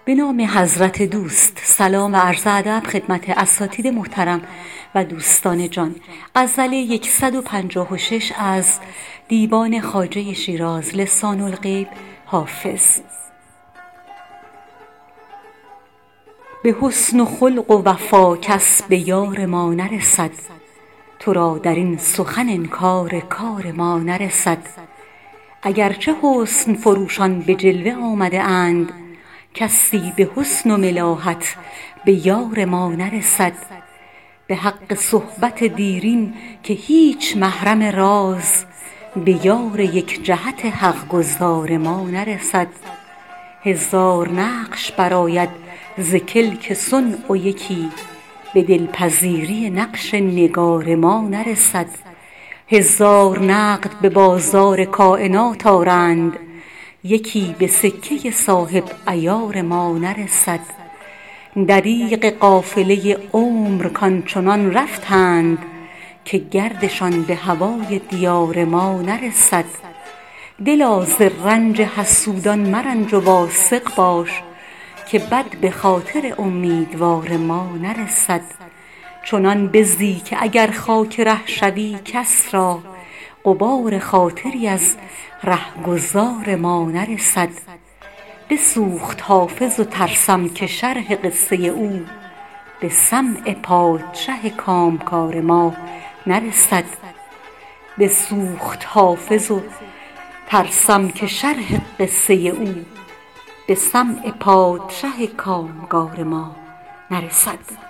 به نام حضرت دوست. سلام و عرض ادب خدمت اساتید محترم و دوستان جان. غزل 156 از دیوان خواجه شیراز لسان الغیب حافظ. به حسن و خلق و وفا کس به یار ما نرسد، تو را در این سخن انکار کار ما نرسد. اگرچه حسن فروشان به جلوه آمده اند، کسی به حسن و ملاحت به یار ما نرسد. به حق صحبت دیرین که هیچ محرم راز، به یار یک جهت حق گزار ما نرسد. هزار نقش برآید ز کلک صنع و یکی، به دلپذیری نقش نگار ما نرسد. هزار نقد به بازار کائنات آرند، یکی به سکه صاحب عیار ما نرسد. دریغ قافله عمر کآنچنان رفتند، که گردشان به هوای دیار ما نرسد. دلا ز رنج حسودان مرنج و واثق باش، که بد به خاطر امیدوار ما نرسد. چنان بزی که اگر خاک ره شوی کس را، غبار خاطری از رهگذار ما نرسد. بسوخت حافظ و ترسم که شرح قصه او، به سمع پادشه کامکار ما نرسد. بسوخت حافظ و ترسم که شرح قصه او، به سمع پادشه کامگار ما نرسد.